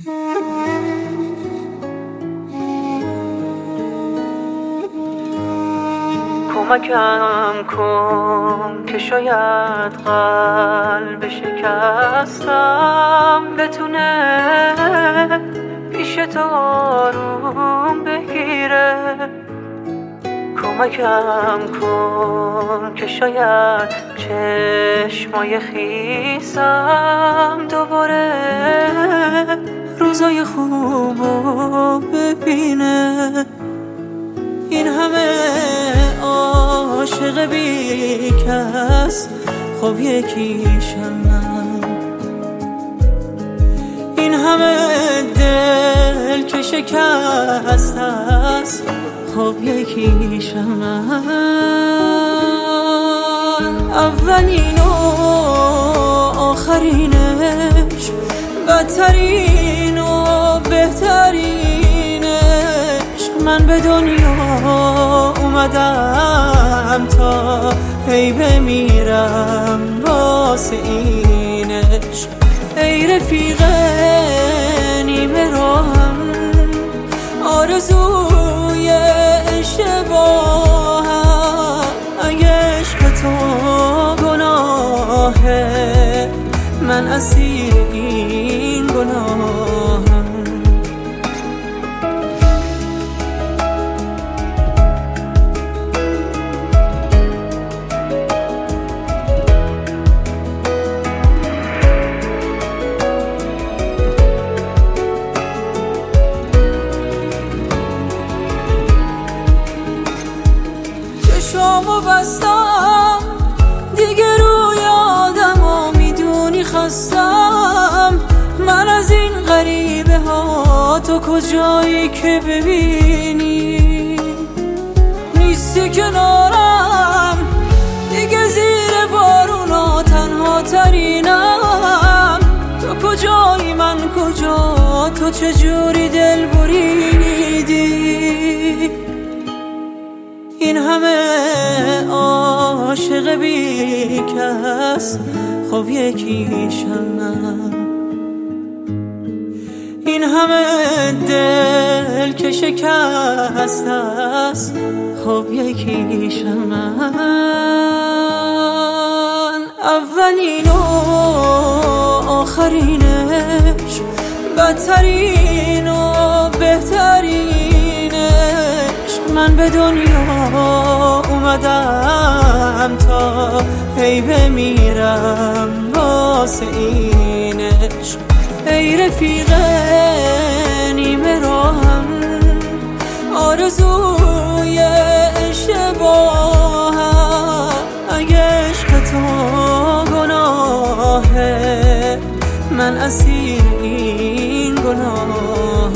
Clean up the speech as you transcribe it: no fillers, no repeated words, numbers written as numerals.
کمکم کن که شاید قلب شکستم بتونه پیش تو آروم بگیره. کمکم کن که شاید چشمای خیسم دوباره روزای خوبو ببینه. این همه عاشق بی کس خب یکیشم من، این همه دل که شکست است خب یکیشم من. اولین و آخرینش، بدترین و بهترینش، من به دنیا اومدم تا هی بمیرم واسه اینش. ای رفیق نیمه راهم، آرزوی اشتباهم، اگه عشق تو گناهه من اسیر این گناهم. چشامو بستم دیگه روی آدمو میدونی خستم. من از این غریبه ها تو کجایی که ببینی نیستی کنارم، دیگه زیر بارونا تنها ترینم. تو کجایی من کجا، تو چجوری دل بریدی. این همه عاشق بی کس خب یکیشم من، این همه دل که شکست است خب یکیشم من. اولین و آخرینش، بدترین و بهترینش، من به دنیا اومدم تا هی بمیرم واسه اینش. ای رفیق نیمه راهم، آرزوی اشتباهم، اگه عشق تو گناهه من اسیر این گناه.